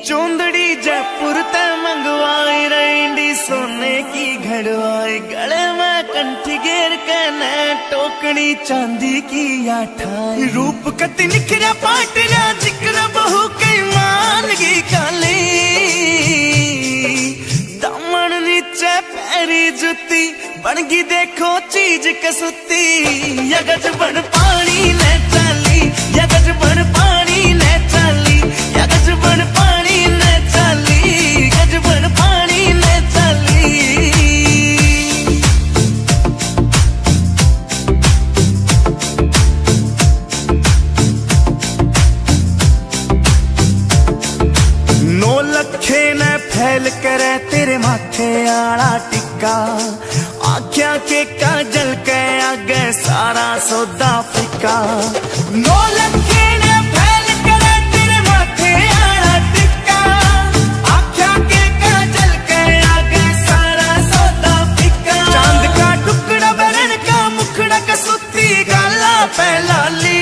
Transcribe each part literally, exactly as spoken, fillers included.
चौंदड़ी जयपुर ते मंगवाई रेंडी सोने की घड़वाई, गले में कंठी घेर के न टोकनी चांदी की आठाई। रूप कति निखरा पाटरा जिक्र बहु कई मानगी काली, दामन नीचे पैरी जुती बनगी देखो चीज कसुती। यगज बन पानी ने चाली, यगज बन पानी ने चाली, यगज बन पानी ने चाली, गज बन पानी ने चाली। नौ लखे ने फैल करे तेरे माथे आला टिक्का, आख्या के काजल के आगे सारा सौदा फिका। नौ लखे ने फैल करे तेरे माथे आला टिक्का, आख्या के काजल के आगे सारा सौदा फिका। चांद का टुकड़ा बरन का मुखड़ा कसुती, गाला पैलाली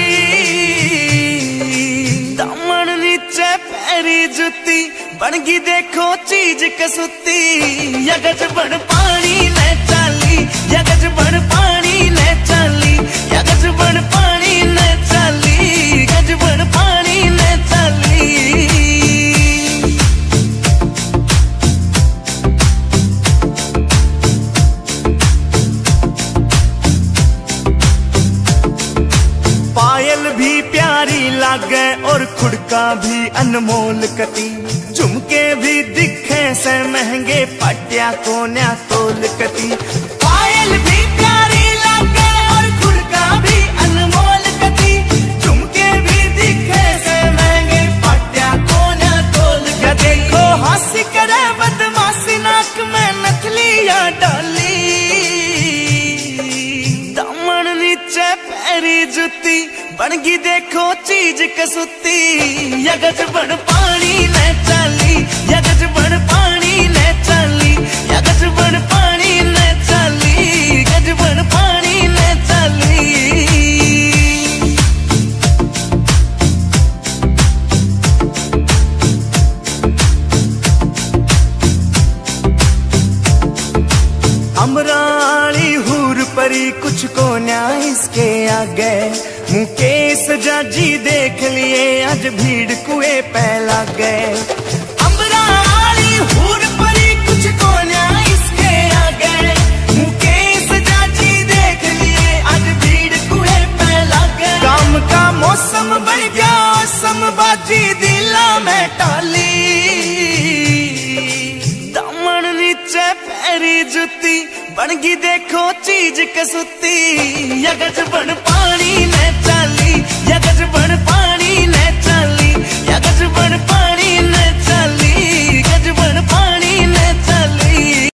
दामन नीचे पैरी जुती बनगी देखो चीज कसुती। यगज बन पानी ने चाली, यगज बन पानी ने चाली, यगज बन पानी ने चाली, गज बन पानी ने चाली। पायल भी प्यारी लागे और खुड़का भी अनमोल कती, झुमके भी दिखे से महंगे पटिया कोन्या तोल कती। पायल भी प्यारी लागे और खुड़का भी अनमोल कती, झुमके भी दिखे से महंगे पटिया कोन्या तोल कती। देखो हंसी करे बदमाशी नाक में नथलिया डाली, दामन नीचे पैरी जुती बनगी देखो चीज कसुती। यगज बन पानी ने चाली, यगज बन पानी ने चाली, यगज बन पानी ने चाली, गज बन पानी ने चाली। अमराली हूर परी कुछ को न्याय इसके आगे, मुकेश जाजी देख लिए आज भीड़ कुएं पे लग गए। अमराली हूर परी कुछ को न्याय इसके आगे, मुकेश जाजी देख लिए आज भीड़ कुएं पे लग गए। काम का मौसम बन गया समबाजी दिला में टाली, दामन नीचे पैरी जुती बनगी देखो चीज कसुती। यगज